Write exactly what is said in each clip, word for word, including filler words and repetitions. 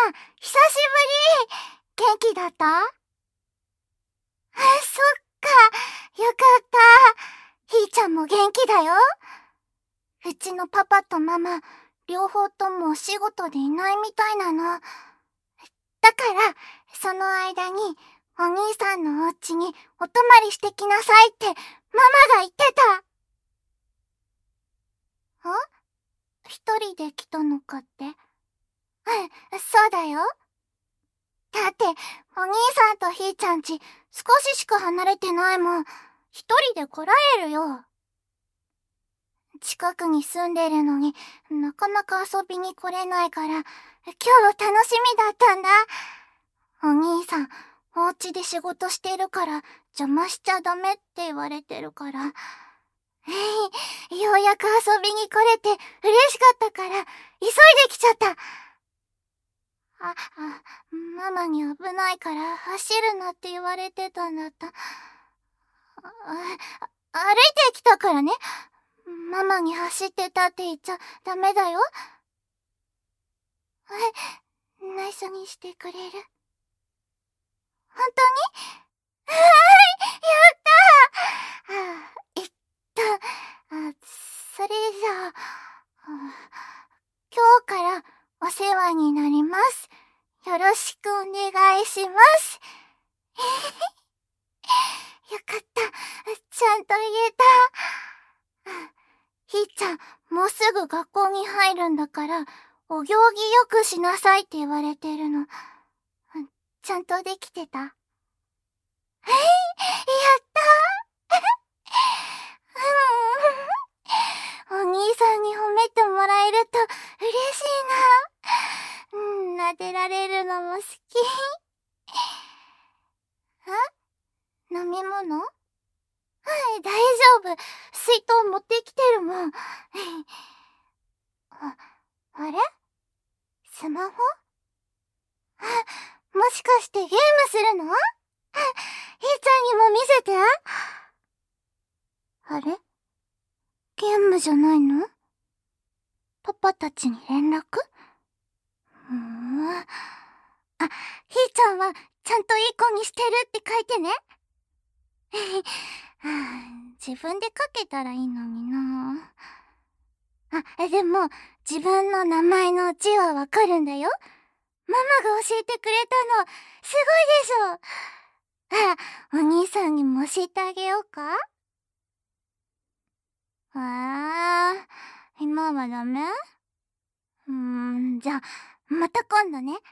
ゃん、久しぶり。元気だった？あ、そっか。よかった。ひーちゃんも元気だよ。うちのパパとママ、両方ともお仕事でいないみたいなの。だから、その間に、お兄さんのお家にお泊まりしてきなさいって、ママが言ってた。あ？一人で来たのかって？うん、そうだよ。だって、お兄さんとひーちゃんち、少ししか離れてないもん。一人で来られるよ。近くに住んでるのになかなか遊びに来れないから、今日は楽しみだったんだ。お兄さん、お家で仕事してるから邪魔しちゃダメって言われてるから。えい、ようやく遊びに来れて嬉しかったから急いできちゃった。あ、あ、ママに危ないから走るなって言われてたんだった。あ、あ、歩いてきたからね。ママに走ってたって言っちゃダメだよ。え、内緒にしてくれる？本当に？はい、やったー。あ、えっと、あ、それじゃあ、今日からお世話になります。よろしくお願いします。よかった。ちゃんと言えた。ひーちゃん、もうすぐ学校に入るんだから、お行儀よくしなさいって言われてるの。ちゃんとできてた？はい、やったー。うん、お兄さんに褒めてもらえると嬉しいな。うん、撫でられるのも好き。あ？飲み物？はい、大丈夫。水筒持ってきてるもん。あ、あれ？スマホ？あ、もしかしてゲームするの？ひーちゃんにも見せて。あれ？ゲームじゃないの？パパたちに連絡？ふーん。あ、ひーちゃんはちゃんといい子にしてるって書いてね。自分で書けたらいいのにな。あ、でも、自分の名前の字はわかるんだよ。ママが教えてくれたの、すごいでしょ。あ、お兄さんにも教えてあげようか？あー、今はダメ？うーん、じゃあ、また今度ね。ん？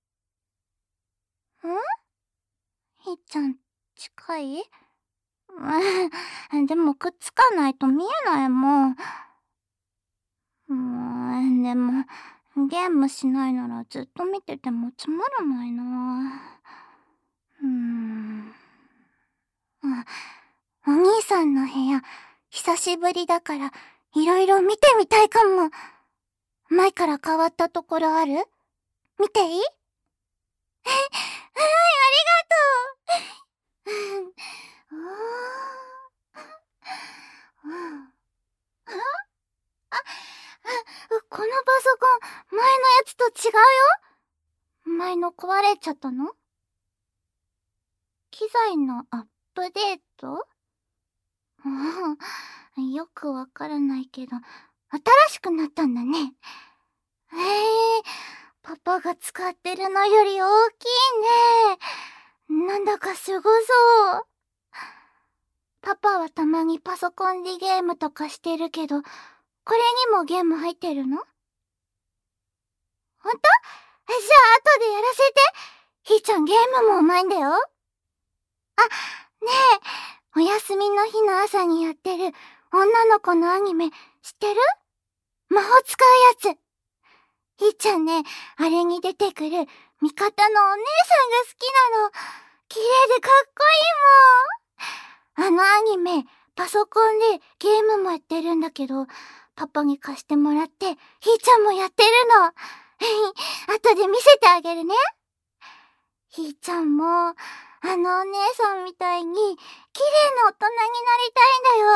ひーちゃん、近い？うん、でもくっつかないと見えないもん。うーん、でも、ゲームしないならずっと見ててもつまらないな。うーん。あ、お兄さんの部屋、久しぶりだから、いろいろ見てみたいかも。前から変わったところある？見ていい？はい、ありがとう。うん、ああ、このパソコン、前のやつと違うよ。前の壊れちゃったの？機材のアップデート？うん、よくわからないけど、新しくなったんだね。へえ、パパが使ってるのより大きいね。なんだかすごそう。パパはたまにパソコンでゲームとかしてるけど、これにもゲーム入ってるの？ほんと？じゃあ後でやらせて。ひーちゃんゲームもうまいんだよ。あ、ねえ、お休みの日の朝にやってる女の子のアニメ知ってる？魔法使うやつ。ひーちゃんね、あれに出てくる味方のお姉さんが好きなの。綺麗でかっこいいもん。あのアニメ、パソコンでゲームもやってるんだけど、パパに貸してもらって、ひーちゃんもやってるの。後で見せてあげるね。ひーちゃんも、あのお姉さんみたいに、綺麗な大人になりたいんだよ。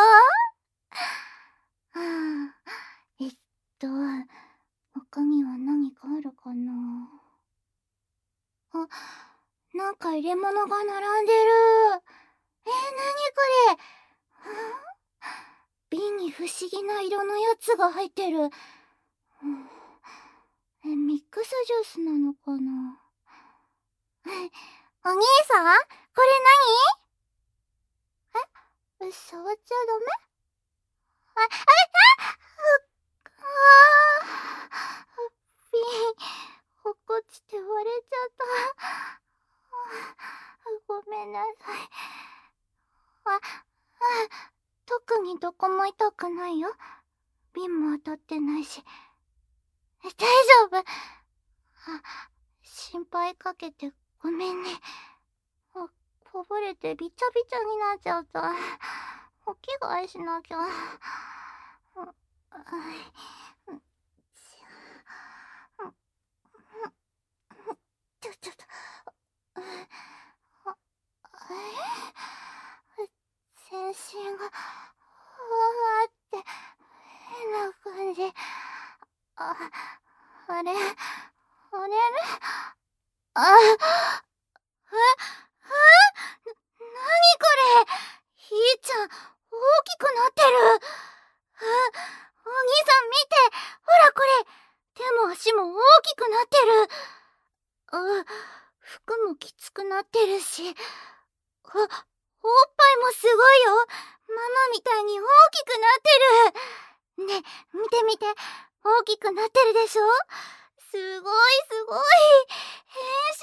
はあ、えっと、他には何かあるかな。 か入れ物が並んでる。えー、なにこれ。瓶に不思議な色のやつが入ってる。え、ミックスジュースなのかな。お兄さん、これ何？え、触っちゃダメ？あ、あ、あ、あー、瓶、落っこちて割れちゃった。ごめんなさい。あ、あ、特にどこも痛くないよ。瓶も当たってないし。大丈夫。あ、心配かけてごめんね。あ、こぼれてびちゃびちゃになっちゃった。お着替えしなきゃ。ちょちょっと。全身がふわーって変な感じ。あ、あれ、あれれ、あ、え、え、な、なにこれ。ひーちゃん、大きくなってる。あ、お兄さん見て、ほらこれ、手も足も大きくなってる。あ、服もきつくなってるし、あ、おっぱいもすごいよ。ママみたいに大きくなってる。ね、見て見て、大きくなってるでしょ。すごいすごい。変身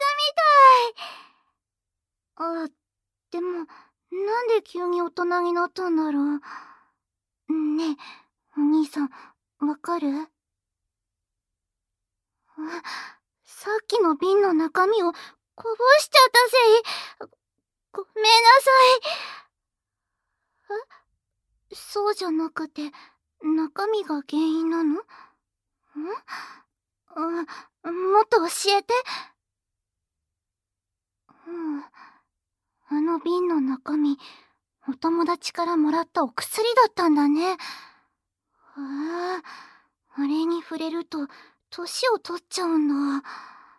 したみたい。あ、でも、なんで急に大人になったんだろう。ねえ、お兄さん、わかる？あ、さっきの瓶の中身をこぼしちゃったせい。ごめんなさい。え？そうじゃなくて、中身が原因なの？ん？あ、もっと教えて。うん。あの瓶の中身、お友達からもらったお薬だったんだね。へえ、あれに触れると、年を取っちゃうんだ。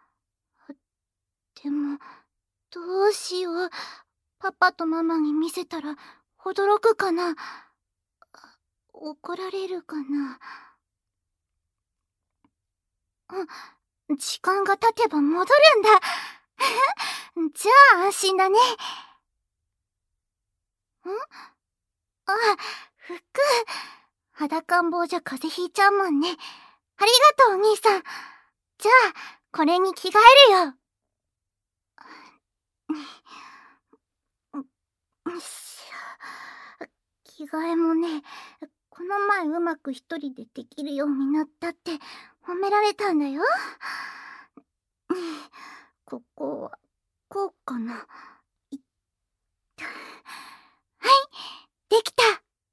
でも、どうしよう。パパとママに見せたら、驚くかな。怒られるかな。うん、時間が経てば戻るんだ。じゃあ安心だね。ん？あ、服。裸ん坊じゃ風邪ひいちゃうもんね。ありがとう、お兄さん。じゃあ、これに着替えるよ。よしょ。着替えもね、この前うまく一人でできるようになったって褒められたんだよ。ここは、こうかな。いっと。はい、できた。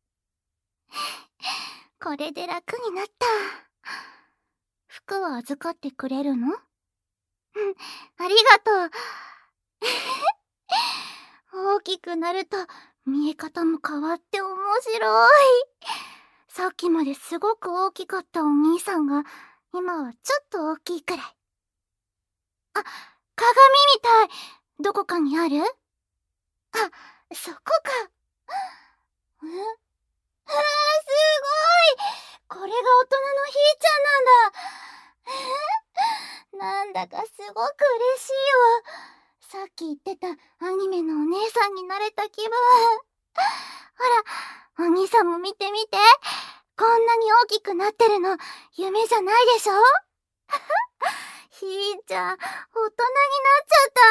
これで楽になった。服は預かってくれるの？うん、ありがとう。大きくなると見え方も変わって面白い。さっきまですごく大きかったお兄さんが今はちょっと大きいくらい。あ、鏡みたい。どこかにある？あ、そこか。ん？あー、すごい。これが大人のひーちゃんなんだ。なんだかすごく嬉しいわ。さっき言ってたアニメのお姉さんになれた気分。ほら、お兄さんも見て見て。こんなに大きくなってるの夢じゃないでしょ？ひーちゃん、大人になっち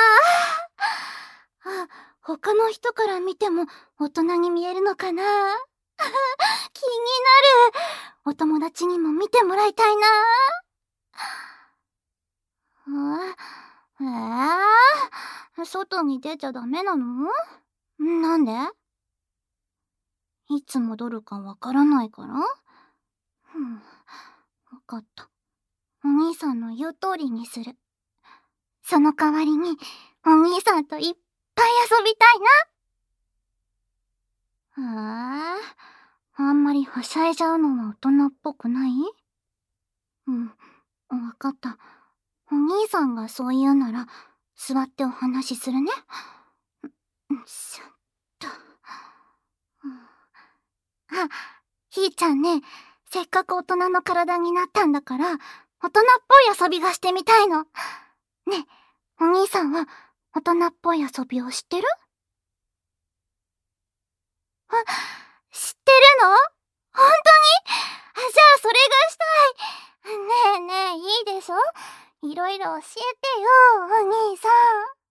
ゃった。あ、他の人から見ても大人に見えるのかな？気になる。お友達にも見てもらいたいな。あ、えー、外に出ちゃダメなの？なんで？いつ戻るかわからないから？うん、わかった。お兄さんの言う通りにする。その代わりに、お兄さんといっぱい遊びたいな。へえ、あんまりはしゃいじゃうのは大人っぽくない？うん、わかった。お兄さんがそう言うなら、 座ってお話しするね。しょっと。あ、ひーちゃんね、せっかく大人の体になったんだから、大人っぽい遊びがしてみたいの。ね、お兄さんは大人っぽい遊びを知ってる？あ、知ってるの？ほんとに？あ、じゃあそれがしたい。ねえねえ、いいでしょ？いろいろ教えてよ、お兄さん。